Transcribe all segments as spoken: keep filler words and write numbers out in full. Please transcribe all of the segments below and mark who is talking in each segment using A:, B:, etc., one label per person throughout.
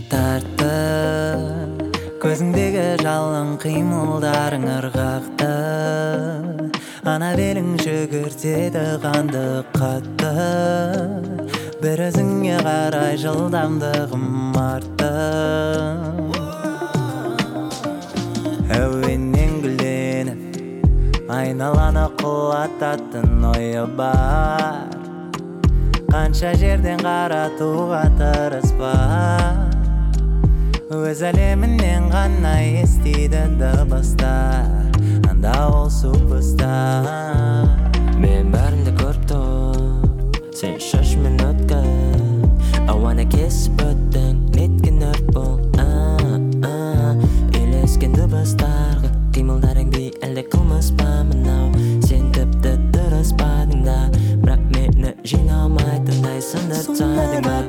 A: тартты, көзіңдегі жалын қимылдарың ырғақты, ана белің жүгіртеді қанды қатты, бір өзіңе қарай жылдамдығым артты. Әуеннен гүлденіп айналаны құлататын ойы бар, қанша жерден қаратуға тырыспа, өз әлемінен ғана естиді дыбыстар, анда ол суперстар.
B: Мен бәрінді көріп тұр, сен шашымен өткен, ауаны кесіп өттің, неткен өрт бұл, үйлескен дыбыстарға қимылдарыңды әлде қылмыс па мынау, сен тіпті тырыспадың да, бірақ мені жинамайтындай сындырып тастадың ба.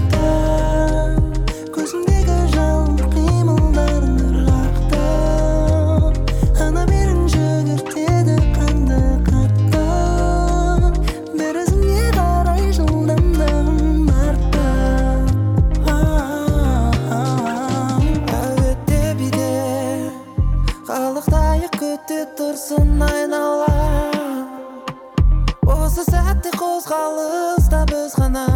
A: Көзіңдегі жалын қимылдарың ырғақты, ана белің жүгіртеді қанды қатты, бір өзіңе қарай жылдамдығым артты. Әуетте биде қалықтайық, күтіп тұрсын айнала, осы сәтте қозғалыста біз ғана.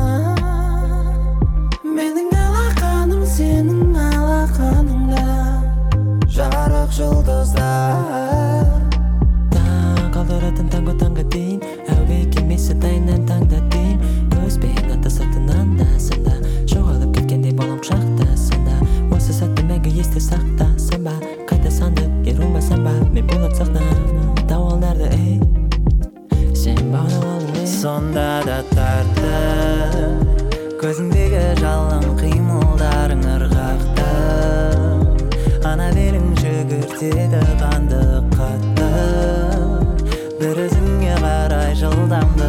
A: Менің алақаным сенің алақаныңда, жарық жұлдыздар.
B: Таң қалдыратын таңғы таңға дейін, әуе кемесі тайынан таңда дейін, көзбен ата-сатынан да санда, жоғалып кеткендей балам шақтасында, осы сәтті мәңгі есте сақтасын ба, қайта санды ер оңбасан ба, мен болып сақтанамын тауалдарды, ей сен бағынып алдың, ей
A: Сонда да тартты, көзіңдегі жалын қимылдарың ырғақты, ана белің жүгіртеді қанды қатты, бір өзіңе қарай жылдамды